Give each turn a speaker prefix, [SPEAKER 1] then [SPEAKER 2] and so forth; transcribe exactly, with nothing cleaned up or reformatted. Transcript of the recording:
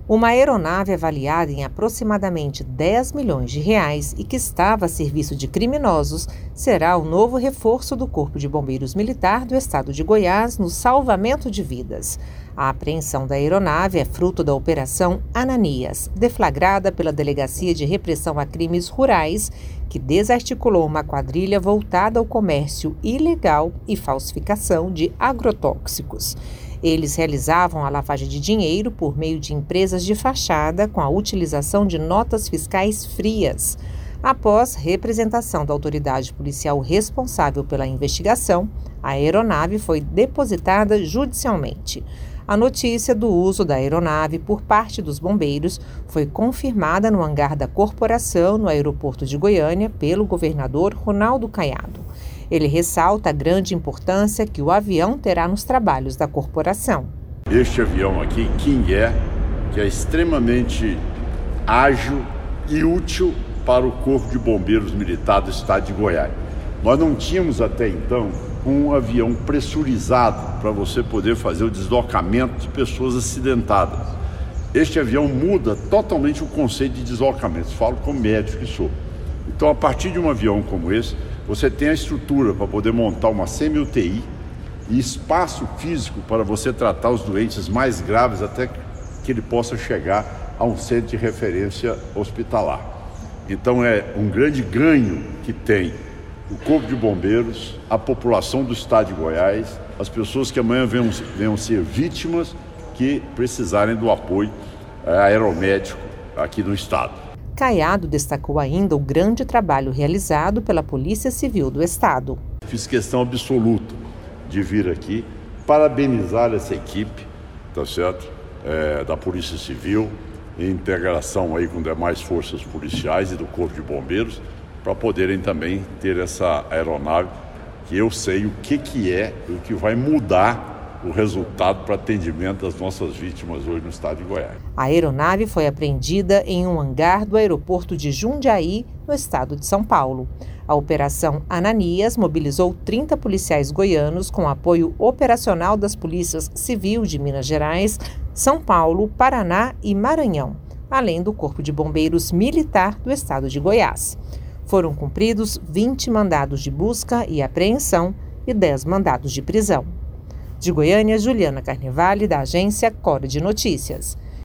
[SPEAKER 1] Uma aeronave avaliada em aproximadamente dez milhões de reais e que estava a serviço de criminosos será o novo reforço do Corpo de Bombeiros Militar do Estado de Goiás no salvamento de vidas. A apreensão da aeronave é fruto da Operação Ananias, deflagrada pela Delegacia de Repressão a Crimes Rurais, que desarticulou uma quadrilha voltada ao comércio ilegal e falsificação de agrotóxicos. Eles realizavam a lavagem de dinheiro por meio de empresas de fachada com a utilização de notas fiscais frias. Após representação da autoridade policial responsável pela investigação, a aeronave foi depositada judicialmente. A notícia do uso da aeronave por parte dos bombeiros foi confirmada no hangar da corporação no aeroporto de Goiânia pelo governador Ronaldo Caiado. Ele ressalta a grande importância que o avião terá nos trabalhos da corporação.
[SPEAKER 2] Este avião aqui, King Air, que é extremamente ágil e útil para o Corpo de Bombeiros Militar do Estado de Goiás. Nós não tínhamos até então um avião pressurizado para você poder fazer o deslocamento de pessoas acidentadas. Este avião muda totalmente o conceito de deslocamento, falo como médico que sou. Então, a partir de um avião como esse, você tem a estrutura para poder montar uma semi-U T I e espaço físico para você tratar os doentes mais graves até que ele possa chegar a um centro de referência hospitalar. Então é um grande ganho que tem o Corpo de Bombeiros, a população do Estado de Goiás, as pessoas que amanhã venham, venham ser vítimas que precisarem do apoio é, aeromédico aqui no Estado.
[SPEAKER 1] Caiado destacou ainda o grande trabalho realizado pela Polícia Civil do Estado.
[SPEAKER 2] Fiz questão absoluta de vir aqui parabenizar essa equipe, tá certo? É, da Polícia Civil, em integração aí com demais forças policiais e do Corpo de Bombeiros, para poderem também ter essa aeronave, que eu sei o que, que é e o que vai mudar o resultado para atendimento das nossas vítimas hoje no estado de Goiás.
[SPEAKER 1] A aeronave foi apreendida em um hangar do aeroporto de Jundiaí, no estado de São Paulo. A Operação Ananias mobilizou trinta policiais goianos com apoio operacional das polícias civil de Minas Gerais, São Paulo, Paraná e Maranhão, além do Corpo de Bombeiros Militar do estado de Goiás. Foram cumpridos vinte mandados de busca e apreensão e dez mandados de prisão. De Goiânia, Juliana Carnevale, da agência Cora de Notícias.